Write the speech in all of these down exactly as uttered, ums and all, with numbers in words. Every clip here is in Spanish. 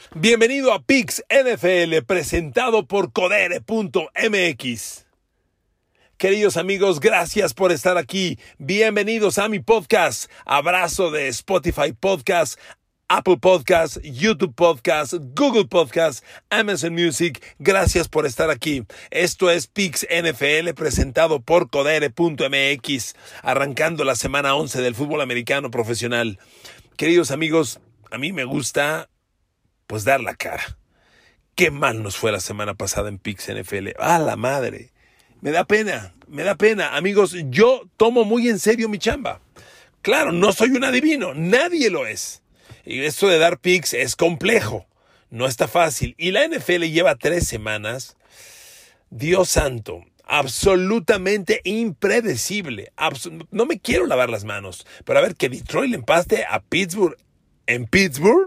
Bienvenido a Picks N F L, presentado por Codere punto M X. Queridos amigos, gracias por estar aquí. Bienvenidos a mi podcast. Abrazo de Spotify Podcast, Apple Podcast, YouTube Podcast, Google Podcast, Amazon Music. Gracias por estar aquí. Esto es Picks N F L, presentado por Codere punto M X, arrancando la semana once del fútbol americano profesional. Queridos amigos, a mí me gusta pues dar la cara. Qué mal nos fue la semana pasada en Picks N F L. ¡Ah, la madre! Me da pena, me da pena. Amigos, yo tomo muy en serio mi chamba. Claro, no soy un adivino, nadie lo es. Y esto de dar picks es complejo, no está fácil. Y la N F L lleva tres semanas, Dios santo, absolutamente impredecible. Abs- no me quiero lavar las manos, pero a ver, que Detroit le empate a Pittsburgh en Pittsburgh.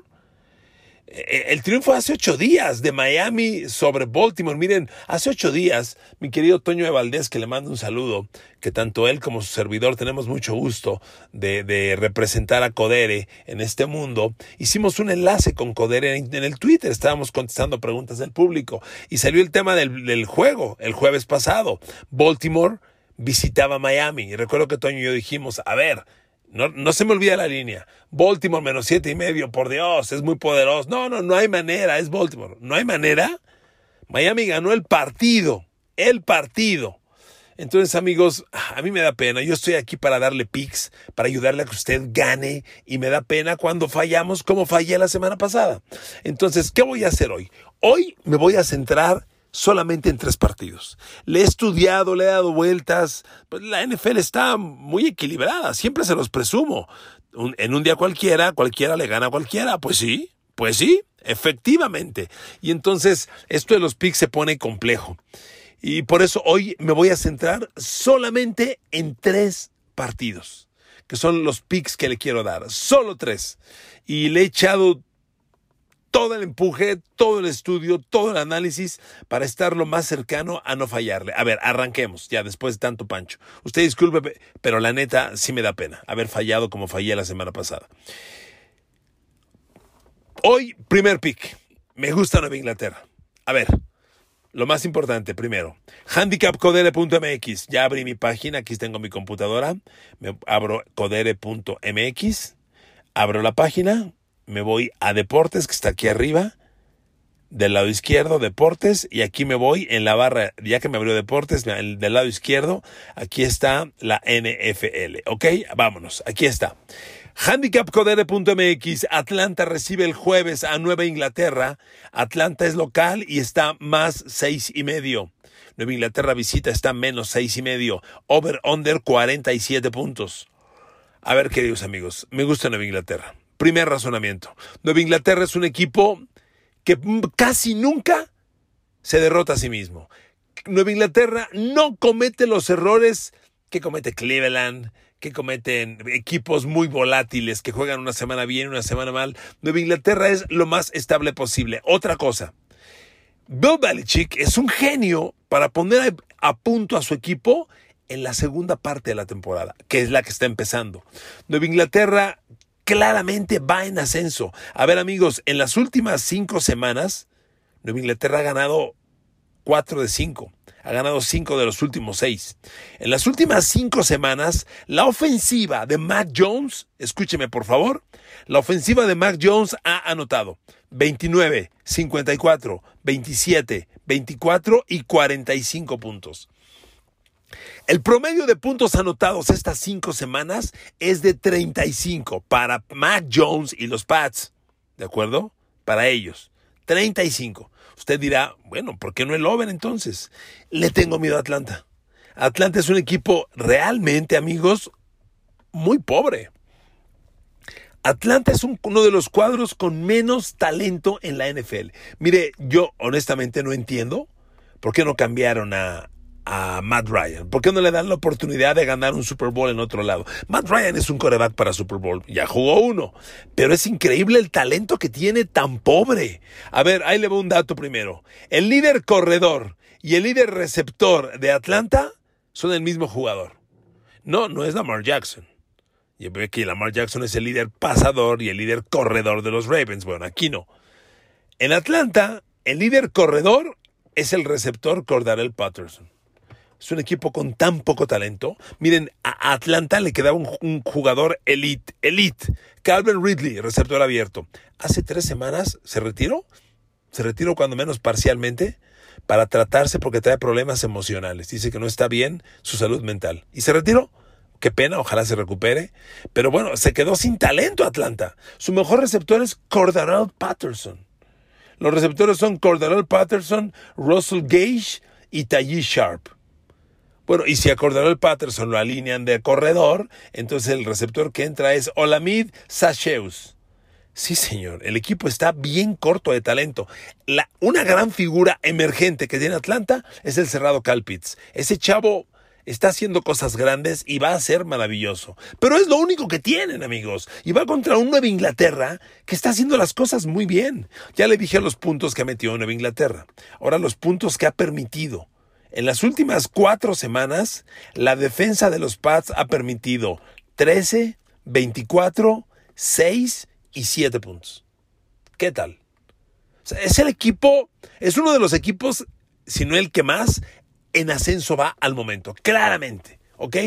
El triunfo hace ocho días de Miami sobre Baltimore. Miren, hace ocho días, mi querido Toño de Valdés, que le mando un saludo, que tanto él como su servidor tenemos mucho gusto de, de representar a Codere en este mundo. Hicimos un enlace con Codere en, en el Twitter, estábamos contestando preguntas del público y salió el tema del, del juego el jueves pasado. Baltimore visitaba Miami y recuerdo que Toño y yo dijimos, a ver, No, no se me olvida la línea. Baltimore menos siete y medio, por Dios, es muy poderoso. No, no, no hay manera, es Baltimore. ¿No hay manera? Miami ganó el partido, el partido. Entonces, amigos, a mí me da pena. Yo estoy aquí para darle picks, para ayudarle a que usted gane. Y me da pena cuando fallamos como fallé la semana pasada. Entonces, ¿qué voy a hacer hoy? Hoy me voy a centrar solamente en tres partidos. Le he estudiado, le he dado vueltas. Pues la N F L está muy equilibrada, siempre se los presumo. Un, en un día cualquiera, cualquiera le gana a cualquiera. Pues sí, pues sí, efectivamente. Y entonces esto de los picks se pone complejo. Y por eso hoy me voy a centrar solamente en tres partidos, que son los picks que le quiero dar. Solo tres. Y le he echado todo el empuje, todo el estudio, todo el análisis para estar lo más cercano a no fallarle. A ver, arranquemos ya después de tanto pancho. Usted disculpe, pero la neta sí me da pena haber fallado como fallé la semana pasada. Hoy, primer pick. Me gusta Nueva Inglaterra. A ver, lo más importante primero. handicap codere punto M X. Ya abrí mi página, aquí tengo mi computadora. Me abro codere punto M X. Abro la página. Me voy a Deportes, que está aquí arriba, del lado izquierdo, Deportes, y aquí me voy en la barra, ya que me abrió Deportes, del lado izquierdo, aquí está la N F L, ¿ok? Vámonos, aquí está. handicap codere punto M X, Atlanta recibe el jueves a Nueva Inglaterra. Atlanta es local y está más seis y medio. Nueva Inglaterra visita, está menos seis y medio. Over-under cuarenta y siete puntos. A ver, queridos amigos, me gusta Nueva Inglaterra. Primer razonamiento. Nueva Inglaterra es un equipo que casi nunca se derrota a sí mismo. Nueva Inglaterra no comete los errores que comete Cleveland, que cometen equipos muy volátiles, que juegan una semana bien, una semana mal. Nueva Inglaterra es lo más estable posible. Otra cosa, Bill Belichick es un genio para poner a punto a su equipo en la segunda parte de la temporada, que es la que está empezando. Nueva Inglaterra claramente va en ascenso. A ver, amigos, en las últimas cinco semanas, Nueva Inglaterra ha ganado cuatro de cinco. Ha ganado cinco de los últimos seis. En las últimas cinco semanas, la ofensiva de Mac Jones, escúcheme por favor, la ofensiva de Mac Jones ha anotado veintinueve, cincuenta y cuatro, veintisiete, veinticuatro y cuarenta y cinco puntos. El promedio de puntos anotados estas cinco semanas es de treinta y cinco para Mac Jones y los Pats, ¿de acuerdo? Para ellos, treinta y cinco. Usted dirá, bueno, ¿por qué no el over entonces? Le tengo miedo a Atlanta. Atlanta es un equipo realmente, amigos, muy pobre. Atlanta es un, uno de los cuadros con menos talento en la N F L. Mire, yo honestamente no entiendo por qué no cambiaron a... a Matt Ryan. ¿Por qué no le dan la oportunidad de ganar un Super Bowl en otro lado? Matt Ryan es un quarterback para Super Bowl. Ya jugó uno. Pero es increíble el talento que tiene tan pobre. A ver, ahí le voy un dato primero. El líder corredor y el líder receptor de Atlanta son el mismo jugador. No, no es Lamar Jackson. Yo veo que Lamar Jackson es el líder pasador y el líder corredor de los Ravens. Bueno, aquí no. En Atlanta, el líder corredor es el receptor Cordarrelle Patterson. Es un equipo con tan poco talento. Miren, a Atlanta le quedaba un, un jugador elite, elite. Calvin Ridley, receptor abierto. Hace tres semanas se retiró. Se retiró cuando menos parcialmente para tratarse porque trae problemas emocionales. Dice que no está bien su salud mental. Y se retiró. Qué pena, ojalá se recupere. Pero bueno, se quedó sin talento Atlanta. Su mejor receptor es Cordarrelle Patterson. Los receptores son Cordarrelle Patterson, Russell Gage y Taji Sharp. Bueno, y si a Cordarrelle Patterson lo alinean de corredor, entonces el receptor que entra es Olamide Sacheux. Sí, señor, el equipo está bien corto de talento. La, una gran figura emergente que tiene Atlanta es el cerrado Kyle Pitts. Ese chavo está haciendo cosas grandes y va a ser maravilloso. Pero es lo único que tienen, amigos. Y va contra un Nueva Inglaterra que está haciendo las cosas muy bien. Ya le dije los puntos que ha metido Nueva Inglaterra. Ahora los puntos que ha permitido. En las últimas cuatro semanas, la defensa de los Pats ha permitido trece, veinticuatro, seis y siete puntos. ¿Qué tal? O sea, es el equipo, es uno de los equipos, si no el que más, en ascenso va al momento. Claramente, ¿ok?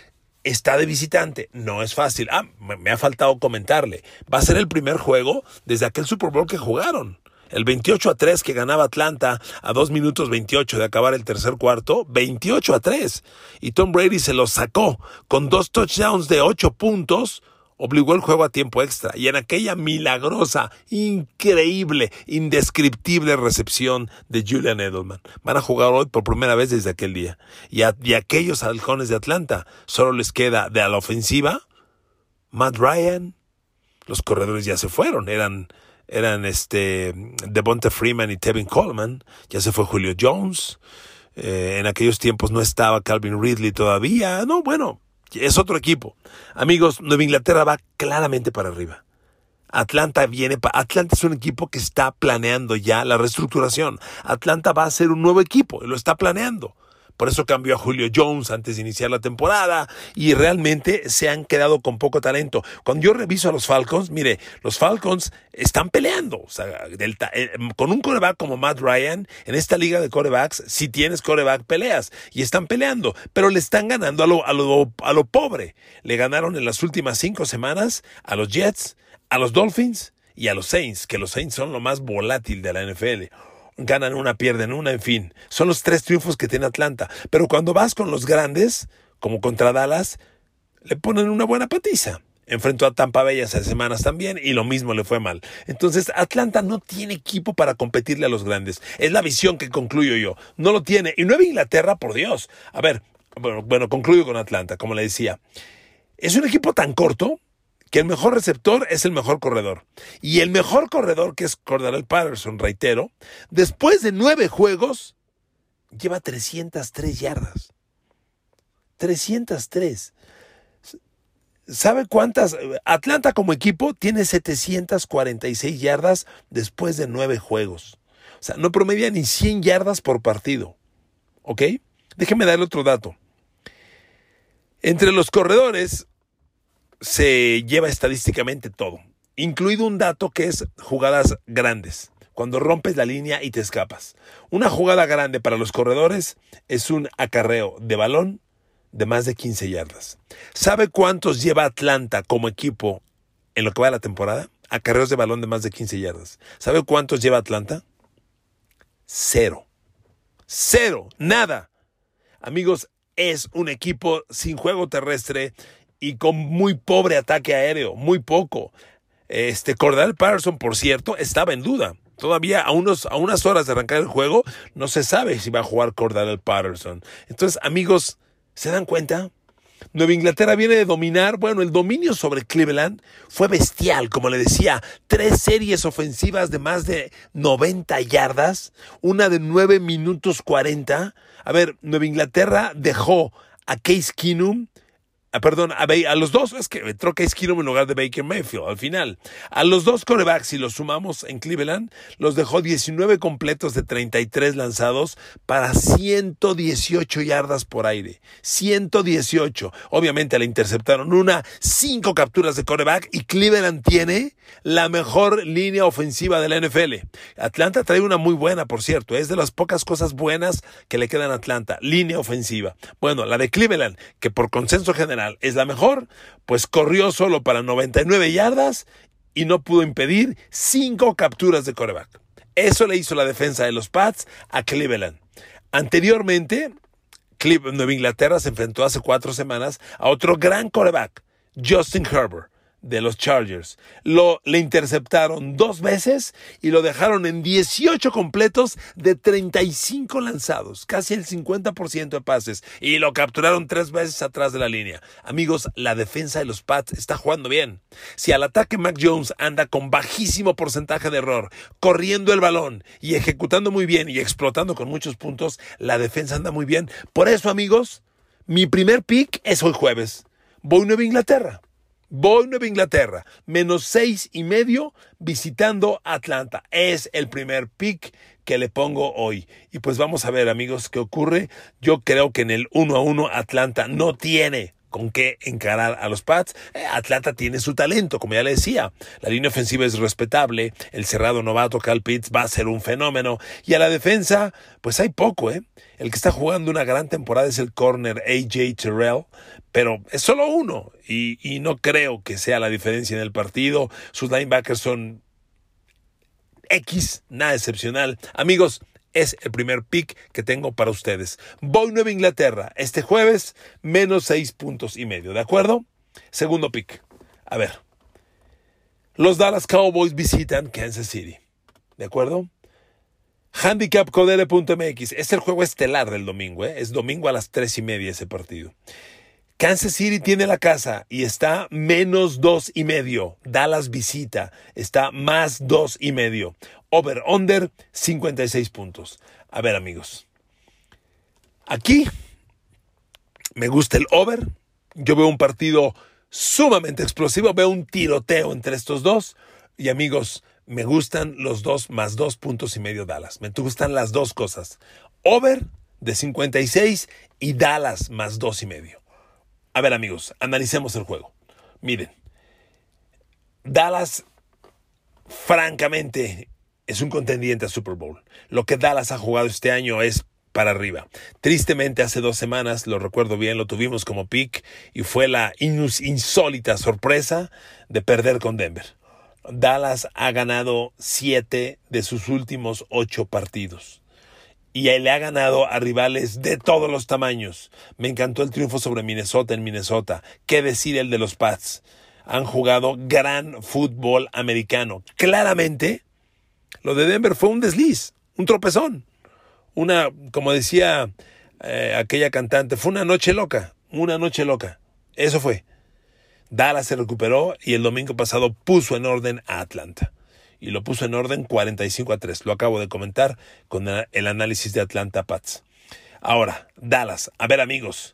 Está de visitante, no es fácil. Ah, me ha faltado comentarle. Va a ser el primer juego desde aquel Super Bowl que jugaron. El veintiocho a tres que ganaba Atlanta a dos minutos veintiocho de acabar el tercer cuarto, veintiocho a tres. Y Tom Brady se lo sacó con dos touchdowns de ocho puntos, obligó el juego a tiempo extra. Y en aquella milagrosa, increíble, indescriptible recepción de Julian Edelman. Van a jugar hoy por primera vez desde aquel día. Y a, y a aquellos halcones de Atlanta solo les queda de a la ofensiva Matt Ryan. Los corredores ya se fueron, eran... Eran este Devonta Freeman y Tevin Coleman. Ya se fue Julio Jones. Eh, en aquellos tiempos no estaba Calvin Ridley todavía. No, bueno, es otro equipo. Amigos, Nueva Inglaterra va claramente para arriba. Atlanta viene para... Atlanta es un equipo que está planeando ya la reestructuración. Atlanta va a ser un nuevo equipo y lo está planeando. Por eso cambió a Julio Jones antes de iniciar la temporada y realmente se han quedado con poco talento. Cuando yo reviso a los Falcons, mire, los Falcons están peleando. O sea, del, eh, con un quarterback como Matt Ryan, en esta liga de quarterbacks, si tienes quarterback, peleas. Y están peleando, pero le están ganando a lo, a lo, a lo pobre. Le ganaron en las últimas cinco semanas a los Jets, a los Dolphins y a los Saints, que los Saints son lo más volátil de la N F L. Ganan una, pierden una, en fin. Son los tres triunfos que tiene Atlanta. Pero cuando vas con los grandes, como contra Dallas, le ponen una buena patiza. Enfrentó a Tampa Bay hace semanas también y lo mismo le fue mal. Entonces, Atlanta no tiene equipo para competirle a los grandes. Es la visión que concluyo yo. No lo tiene. Y Nueva Inglaterra, por Dios. A ver, bueno, bueno concluyo con Atlanta, como le decía. Es un equipo tan corto que el mejor receptor es el mejor corredor. Y el mejor corredor, que es Cordarrelle Patterson, reitero, después de nueve juegos, lleva trescientas tres yardas. trescientas tres. ¿Sabe cuántas? Atlanta como equipo tiene setecientas cuarenta y seis yardas después de nueve juegos. O sea, no promedia ni cien yardas por partido. ¿Ok? Déjeme darle otro dato. Entre los corredores se lleva estadísticamente todo, incluido un dato que es jugadas grandes, cuando rompes la línea y te escapas. Una jugada grande para los corredores es un acarreo de balón de más de quince yardas. ¿Sabe cuántos lleva Atlanta como equipo en lo que va de la temporada? Acarreos de balón de más de quince yardas. ¿Sabe cuántos lleva Atlanta? Cero. Cero. Nada. Amigos, es un equipo sin juego terrestre y con muy pobre ataque aéreo, muy poco. Este Cordarrelle Patterson, por cierto, estaba en duda. Todavía a, unos, a unas horas de arrancar el juego, no se sabe si va a jugar Cordarrelle Patterson. Entonces, amigos, ¿se dan cuenta? Nueva Inglaterra viene de dominar. Bueno, el dominio sobre Cleveland fue bestial, como le decía. Tres series ofensivas de más de noventa yardas, una de nueve minutos cuarenta. A ver, Nueva Inglaterra dejó a Case Keenum Ah, perdón, a, a los dos, es que entró Case Keenum en lugar de Baker Mayfield al final. A los dos quarterbacks, si los sumamos en Cleveland, los dejó diecinueve completos de treinta y tres lanzados para ciento dieciocho yardas por aire. ciento dieciocho. Obviamente le interceptaron una, cinco capturas de quarterback y Cleveland tiene la mejor línea ofensiva de la N F L. Atlanta trae una muy buena, por cierto. Es de las pocas cosas buenas que le quedan a Atlanta. Línea ofensiva. Bueno, la de Cleveland, que por consenso general es la mejor, pues corrió solo para noventa y nueve yardas y no pudo impedir cinco capturas de quarterback. Eso le hizo la defensa de los Pats a Cleveland. Anteriormente, Nueva Inglaterra se enfrentó hace cuatro semanas a otro gran quarterback, Justin Herbert, de los Chargers. Lo, le interceptaron dos veces y lo dejaron en dieciocho completos de treinta y cinco lanzados, casi el cincuenta por ciento de pases, y lo capturaron tres veces atrás de la línea. Amigos, la defensa de los Pats está jugando bien. Si al ataque Mac Jones anda con bajísimo porcentaje de error, corriendo el balón y ejecutando muy bien y explotando con muchos puntos, la defensa anda muy bien. Por eso, amigos, mi primer pick es hoy jueves. Voy a Nueva Inglaterra. Voy a Nueva Inglaterra, menos seis y medio visitando Atlanta. Es el primer pick que le pongo hoy. Y pues vamos a ver, amigos, qué ocurre. Yo creo que en el uno a uno Atlanta no tiene con qué encarar a los Pats. Eh, Atlanta tiene su talento, como ya le decía. La línea ofensiva es respetable. El cerrado novato Kyle Pitts va a ser un fenómeno. Y a la defensa, pues hay poco, ¿eh? El que está jugando una gran temporada es el corner A J Terrell, pero es solo uno. Y, y no creo que sea la diferencia en el partido. Sus linebackers son X, nada excepcional. Amigos, es el primer pick que tengo para ustedes. Voy a Nueva Inglaterra este jueves, menos seis puntos y medio, ¿de acuerdo? Segundo pick. A ver. Los Dallas Cowboys visitan Kansas City, ¿de acuerdo? handicap codere punto m x. Es el juego estelar del domingo, ¿eh? Es domingo a las tres y media ese partido. Kansas City tiene la casa y está menos dos y medio. Dallas visita, está más dos y medio. Over-under, cincuenta y seis puntos. A ver, amigos. Aquí me gusta el over. Yo veo un partido sumamente explosivo. Veo un tiroteo entre estos dos. Y amigos, me gustan los dos más dos puntos y medio Dallas. Me gustan las dos cosas. Over de cincuenta y seis y Dallas más dos y medio. A ver, amigos, analicemos el juego. Miren, Dallas, francamente, es un contendiente a Super Bowl. Lo que Dallas ha jugado este año es para arriba. Tristemente, hace dos semanas, lo recuerdo bien, lo tuvimos como pick y fue la inus- insólita sorpresa de perder con Denver. Dallas ha ganado siete de sus últimos ocho partidos. Y le ha ganado a rivales de todos los tamaños. Me encantó el triunfo sobre Minnesota en Minnesota. ¿Qué decir el de los Pats? Han jugado gran fútbol americano. Claramente, lo de Denver fue un desliz, un tropezón. Una, como decía eh, aquella cantante, fue una noche loca, una noche loca. Eso fue. Dallas se recuperó y el domingo pasado puso en orden a Atlanta. Y lo puso en orden cuarenta y cinco a tres. Lo acabo de comentar con el análisis de Atlanta Pats. Ahora, Dallas. A ver, amigos.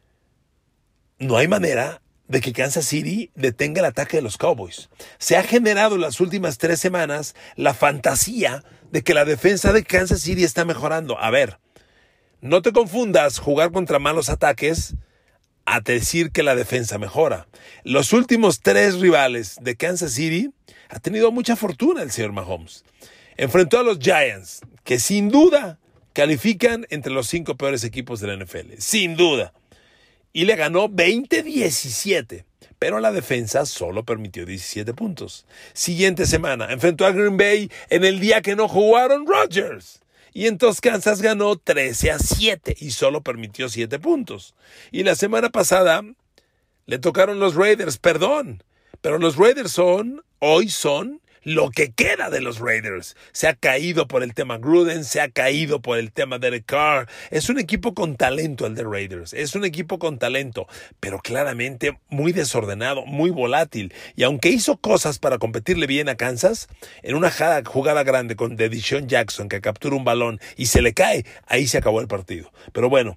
No hay manera de que Kansas City detenga el ataque de los Cowboys. Se ha generado en las últimas tres semanas la fantasía de que la defensa de Kansas City está mejorando. A ver, no te confundas jugar contra malos ataques a decir que la defensa mejora. Los últimos tres rivales de Kansas City ha tenido mucha fortuna el señor Mahomes. Enfrentó a los Giants, que sin duda califican entre los cinco peores equipos de la N F L. Sin duda. Y le ganó veinte a diecisiete. Pero la defensa solo permitió diecisiete puntos. Siguiente semana, enfrentó a Green Bay en el día que no jugaron Rodgers. Y entonces Kansas ganó trece a siete y solo permitió siete puntos. Y la semana pasada le tocaron los Raiders, perdón. Pero los Raiders son, hoy son, lo que queda de los Raiders. Se ha caído por el tema Gruden, se ha caído por el tema Derek Carr. Es un equipo con talento el de Raiders, es un equipo con talento, pero claramente muy desordenado, muy volátil. Y aunque hizo cosas para competirle bien a Kansas, en una jugada, jugada grande con de Deshaun Jackson que captura un balón y se le cae, ahí se acabó el partido. Pero bueno,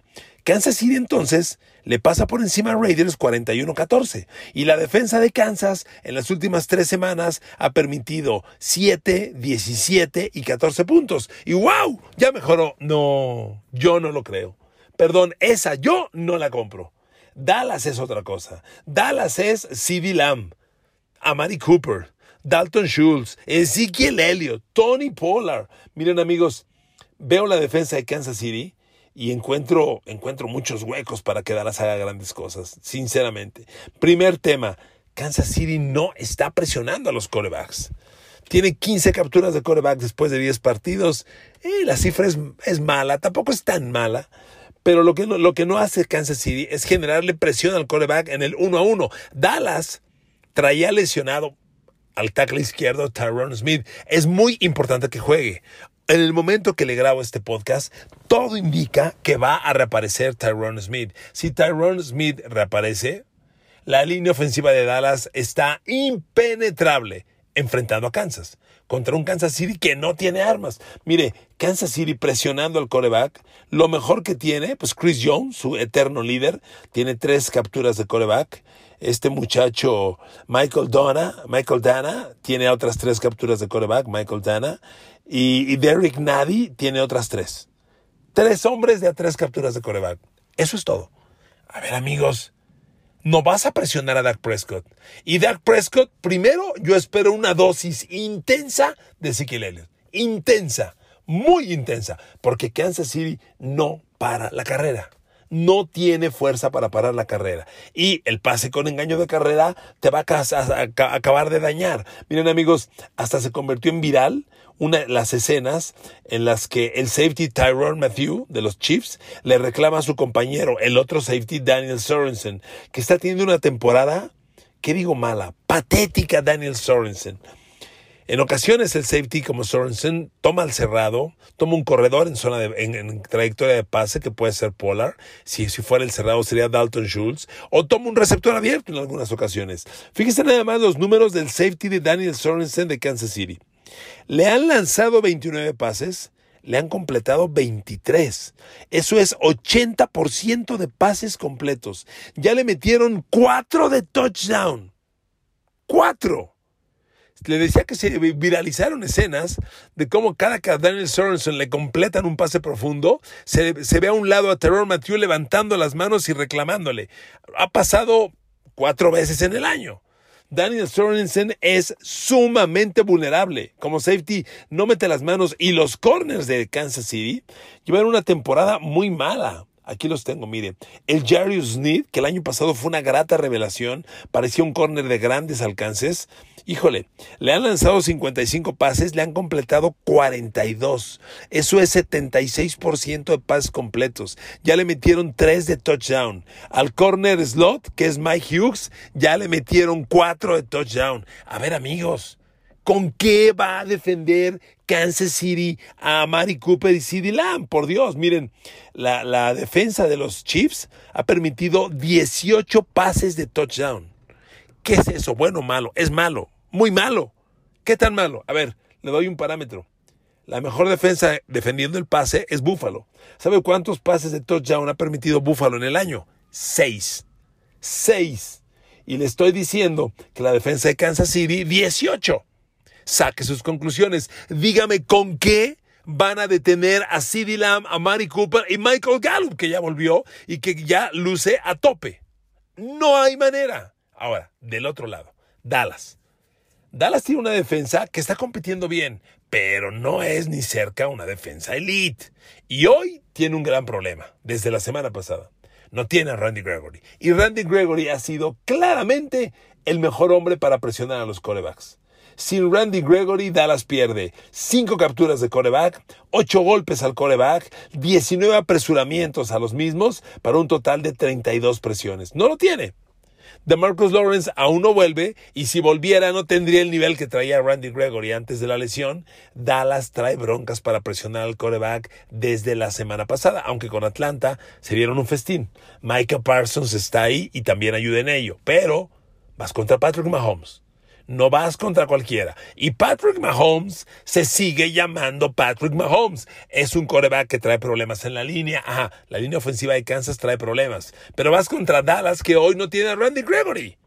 Kansas City entonces le pasa por encima a Raiders cuarenta y uno a catorce. Y la defensa de Kansas en las últimas tres semanas ha permitido siete, diecisiete y catorce puntos. Y ¡wow! Ya mejoró. No, yo no lo creo. Perdón, esa yo no la compro. Dallas es otra cosa. Dallas es CeeDee Lamb, Amari Cooper, Dalton Schultz, Ezekiel Elliott, Tony Pollard. Miren, amigos, veo la defensa de Kansas City y encuentro, encuentro muchos huecos para que Dallas haga grandes cosas, sinceramente. Primer tema, Kansas City no está presionando a los quarterbacks. Tiene quince capturas de quarterback después de diez partidos. Eh, la cifra es, es mala, tampoco es tan mala. Pero lo que, no, lo que no hace Kansas City es generarle presión al quarterback en el uno a uno. Dallas traía lesionado al tackle izquierdo Tyron Smith. Es muy importante que juegue. En el momento que le grabo este podcast, todo indica que va a reaparecer Tyron Smith. Si Tyron Smith reaparece, la línea ofensiva de Dallas está impenetrable enfrentando a Kansas, contra un Kansas City que no tiene armas. Mire, Kansas City presionando al quarterback, lo mejor que tiene, pues Chris Jones, su eterno líder, tiene tres capturas de quarterback. Este muchacho Michael Dana, Michael Dana tiene otras tres capturas de quarterback, Michael Dana, y, y Derrick Nnadi tiene otras tres. Tres hombres de a tres capturas de quarterback. Eso es todo. A ver, amigos, no vas a presionar a Dak Prescott. Y Dak Prescott, primero, yo espero una dosis intensa de Ezekiel Elliott. Intensa, muy intensa, porque Kansas City no para la carrera. No tiene fuerza para parar la carrera. Y el pase con engaño de carrera te va a, a, a, a acabar de dañar. Miren, amigos, hasta se convirtió en viral una, las escenas en las que el safety Tyrann Mathieu de los Chiefs le reclama a su compañero, el otro safety Daniel Sorensen, que está teniendo una temporada, ¿qué digo mala? Patética Daniel Sorensen. En ocasiones el safety como Sorensen toma al cerrado, toma un corredor en zona de, en, en trayectoria de pase que puede ser Pollard, si, si fuera el cerrado sería Dalton Schultz, o toma un receptor abierto en algunas ocasiones. Fíjense nada más los números del safety de Daniel Sorensen de Kansas City. Le han lanzado veintinueve pases, le han completado veintitrés. Eso es ochenta por ciento de pases completos. Ya le metieron cuatro de touchdown. ¡Cuatro! Le decía que se viralizaron escenas de cómo cada que a Daniel Sorensen le completan un pase profundo, se, se ve a un lado a Tyrann Mathieu levantando las manos y reclamándole. Ha pasado cuatro veces en el año. Daniel Sorensen es sumamente vulnerable. Como safety no mete las manos y los corners de Kansas City llevan una temporada muy mala. Aquí los tengo, miren. El Jarius Sneed, que el año pasado fue una grata revelación, parecía un córner de grandes alcances. Híjole, le han lanzado cincuenta y cinco pases, le han completado cuarenta y dos. Eso es setenta y seis por ciento de pases completos. Ya le metieron tres de touchdown. Al corner slot, que es Mike Hughes, ya le metieron cuatro de touchdown. A ver, amigos, ¿con qué va a defender Kansas City a Amari Cooper y CeeDee Lamb? Por Dios, miren, la, la defensa de los Chiefs ha permitido dieciocho pases de touchdown. ¿Qué es eso? ¿Bueno o malo? Es malo, muy malo. ¿Qué tan malo? A ver, le doy un parámetro. La mejor defensa defendiendo el pase es Buffalo. ¿Sabe cuántos pases de touchdown ha permitido Buffalo en el año? Seis. Seis. Y le estoy diciendo que la defensa de Kansas City, dieciocho. Saque sus conclusiones. Dígame con qué van a detener a CeeDee Lamb, a Amari Cooper y Michael Gallup, que ya volvió y que ya luce a tope. No hay manera. Ahora, del otro lado, Dallas. Dallas tiene una defensa que está compitiendo bien, pero no es ni cerca una defensa elite. Y hoy tiene un gran problema, desde la semana pasada. No tiene a Randy Gregory. Y Randy Gregory ha sido claramente el mejor hombre para presionar a los quarterbacks. Sin Randy Gregory, Dallas pierde cinco capturas de quarterback, ocho golpes al quarterback, diecinueve apresuramientos a los mismos para un total de treinta y dos presiones. No lo tiene. DeMarcus Lawrence aún no vuelve y si volviera no tendría el nivel que traía Randy Gregory antes de la lesión. Dallas trae broncas para presionar al quarterback desde la semana pasada, aunque con Atlanta se dieron un festín. Micah Parsons está ahí y también ayuda en ello, pero vas contra Patrick Mahomes. No vas contra cualquiera. Y Patrick Mahomes se sigue llamando Patrick Mahomes. Es un quarterback que trae problemas en la línea. Ajá, la línea ofensiva de Kansas trae problemas. Pero vas contra Dallas, que hoy no tiene a Randy Gregory.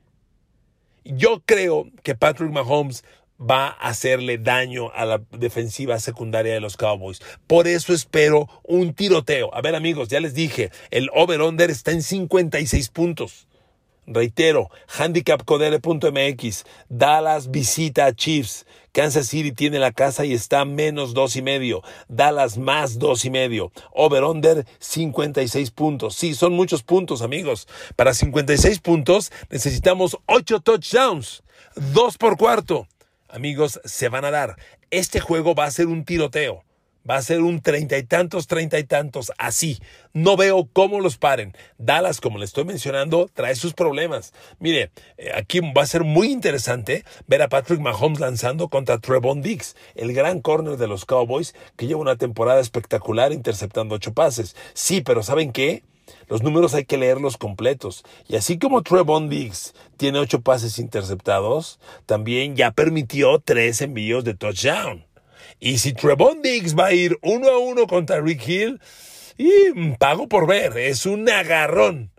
Yo creo que Patrick Mahomes va a hacerle daño a la defensiva secundaria de los Cowboys. Por eso espero un tiroteo. A ver, amigos, ya les dije, el over-under está en cincuenta y seis puntos. Reitero, handicap codere punto m x, Dallas visita a Chiefs, Kansas City tiene la casa y está menos dos y medio, Dallas más dos y medio, over-under cincuenta y seis puntos. Sí, son muchos puntos, amigos. Para cincuenta y seis puntos necesitamos ocho touchdowns, dos por cuarto. Amigos, se van a dar. Este juego va a ser un tiroteo. Va a ser un treinta y tantos, treinta y tantos, así. No veo cómo los paren. Dallas, como le estoy mencionando, trae sus problemas. Mire, aquí va a ser muy interesante ver a Patrick Mahomes lanzando contra Trevon Diggs, el gran corner de los Cowboys, que lleva una temporada espectacular interceptando ocho pases. Sí, pero ¿saben qué? Los números hay que leerlos completos. Y así como Trevon Diggs tiene ocho pases interceptados, también ya permitió tres envíos de touchdown. Y si Trevon Diggs va a ir uno a uno con Tyreek Hill, y pago por ver, es un agarrón.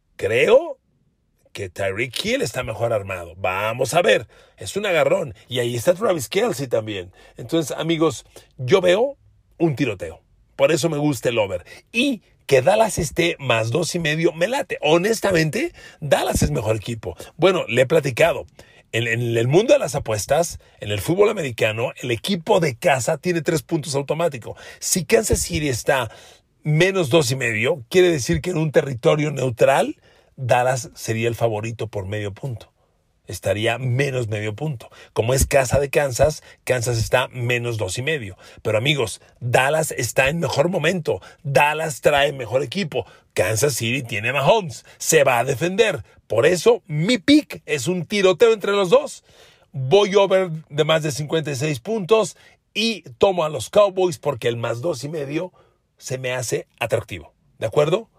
Creo que Tyreek Hill está mejor armado. Vamos a ver, es un agarrón. Y ahí está Travis Kelce también. Entonces, amigos, yo veo un tiroteo. Por eso me gusta el over. Y que Dallas esté más dos y medio, me late. Honestamente, Dallas es mejor equipo. Bueno, le he platicado. En, en el mundo de las apuestas, en el fútbol americano, el equipo de casa tiene tres puntos automáticos. Si Kansas City está menos dos y medio, quiere decir que en un territorio neutral, Dallas sería el favorito por medio punto. Estaría menos medio punto. Como es casa de Kansas, Kansas está menos dos y medio. Pero amigos, Dallas está en mejor momento. Dallas trae mejor equipo. Kansas City tiene Mahomes. Se va a defender. Por eso, mi pick es un tiroteo entre los dos. Voy over de más de cincuenta y seis puntos y tomo a los Cowboys porque el más dos y medio se me hace atractivo. ¿De acuerdo?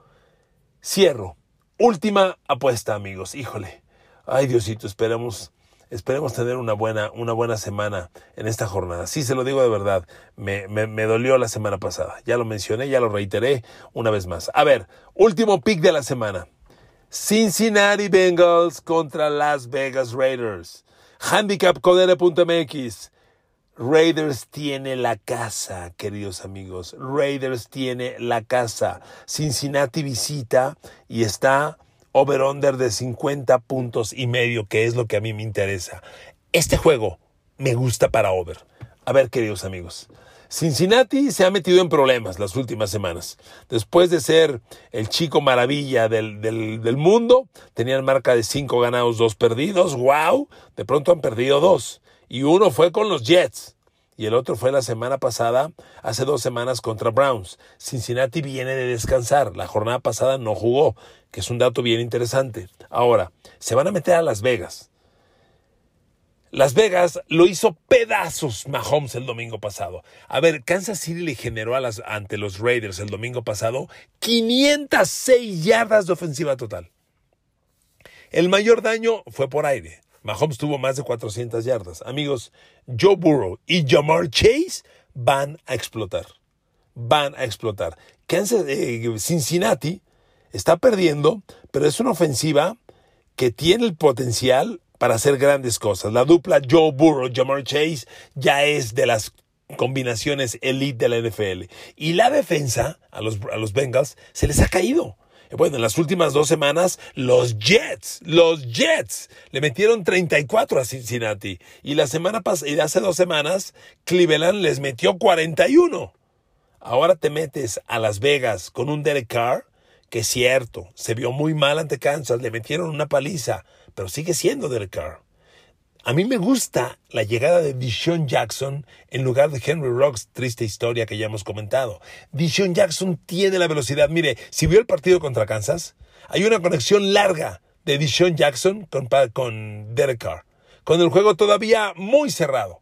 Cierro. Última apuesta, amigos. Híjole. Ay, Diosito, esperemos, esperemos tener una buena, una buena semana en esta jornada. Sí, se lo digo de verdad, me, me, me dolió la semana pasada. Ya lo mencioné, ya lo reiteré una vez más. A ver, último pick de la semana. Cincinnati Bengals contra Las Vegas Raiders. handicap codere punto m x. Raiders tiene la casa, queridos amigos. Raiders tiene la casa. Cincinnati visita y está over-under de cincuenta puntos y medio, que es lo que a mí me interesa. Este juego me gusta para over. A ver, queridos amigos, Cincinnati se ha metido en problemas las últimas semanas. Después de ser el chico maravilla del, del, del mundo, tenían marca de cinco ganados, dos perdidos. ¡Wow! De pronto han perdido dos. Y uno fue con los Jets. Y el otro fue la semana pasada, hace dos semanas contra Browns. Cincinnati viene de descansar. La jornada pasada no jugó, que es un dato bien interesante. Ahora, se van a meter a Las Vegas. Las Vegas lo hizo pedazos Mahomes el domingo pasado. A ver, Kansas City le generó a las, ante los Raiders el domingo pasado quinientas seis yardas de ofensiva total. El mayor daño fue por aire. Mahomes tuvo más de cuatrocientas yardas. Amigos, Joe Burrow y Ja'Marr Chase van a explotar. Van a explotar. Kansas, eh, Cincinnati está perdiendo, pero es una ofensiva que tiene el potencial para hacer grandes cosas. La dupla Joe Burrow, Ja'Marr Chase ya es de las combinaciones elite de la N F L. Y la defensa a los, a los Bengals se les ha caído. Bueno, en las últimas dos semanas, los Jets, los Jets le metieron treinta y cuatro a Cincinnati. Y la semana pasada, y hace dos semanas, Cleveland les metió cuarenta y uno. Ahora te metes a Las Vegas con un Derek Carr, que es cierto, se vio muy mal ante Kansas, le metieron una paliza, pero sigue siendo Derek Carr. A mí me gusta la llegada de Deshaun Jackson en lugar de Henry Ruggs, triste historia que ya hemos comentado. Deshaun Jackson tiene la velocidad. Mire, si vio el partido contra Kansas, hay una conexión larga de Deshaun Jackson con, con Derek Carr, con el juego todavía muy cerrado.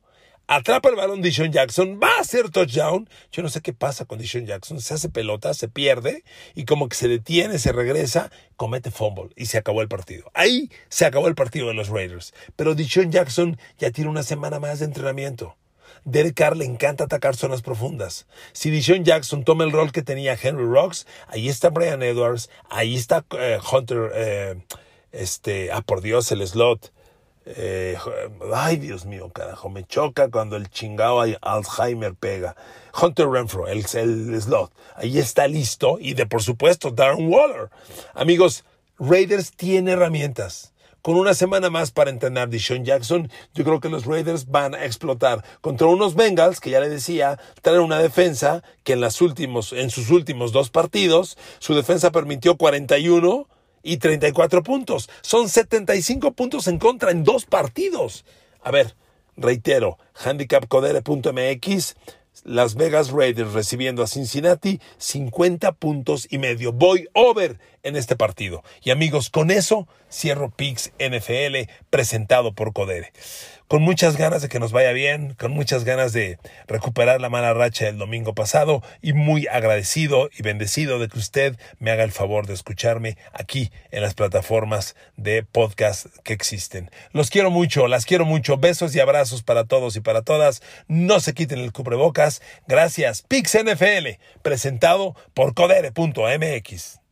Atrapa el balón DeSean Jackson, va a hacer touchdown. Yo no sé qué pasa con DeSean Jackson. Se hace pelota, se pierde y como que se detiene, se regresa, comete fumble y se acabó el partido. Ahí se acabó el partido de los Raiders. Pero DeSean Jackson ya tiene una semana más de entrenamiento. Derek Carr le encanta atacar zonas profundas. Si DeSean Jackson toma el rol que tenía Henry Ruggs, ahí está Bryan Edwards, ahí está eh, Hunter, eh, este, ah por Dios, el slot. Eh, ay, Dios mío, carajo, me choca cuando el chingado Alzheimer pega. Hunter Renfrow, el, el slot, ahí está listo. Y de por supuesto, Darren Waller. Amigos, Raiders tiene herramientas. Con una semana más para entrenar DeSean Jackson, yo creo que los Raiders van a explotar contra unos Bengals, que ya le decía, traen una defensa que en, las últimos, en sus últimos dos partidos, su defensa permitió cuarenta y uno y treinta y cuatro puntos. Son setenta y cinco puntos en contra en dos partidos. A ver, reitero, handicap codere punto m x, Las Vegas Raiders recibiendo a Cincinnati, cincuenta puntos y medio. Voy over en este partido. Y amigos, con eso cierro Picks N F L presentado por Codere. Con muchas ganas de que nos vaya bien, con muchas ganas de recuperar la mala racha del domingo pasado y muy agradecido y bendecido de que usted me haga el favor de escucharme aquí en las plataformas de podcast que existen. Los quiero mucho, las quiero mucho. Besos y abrazos para todos y para todas. No se quiten el cubrebocas. Gracias. Picks N F L presentado por codere punto m x.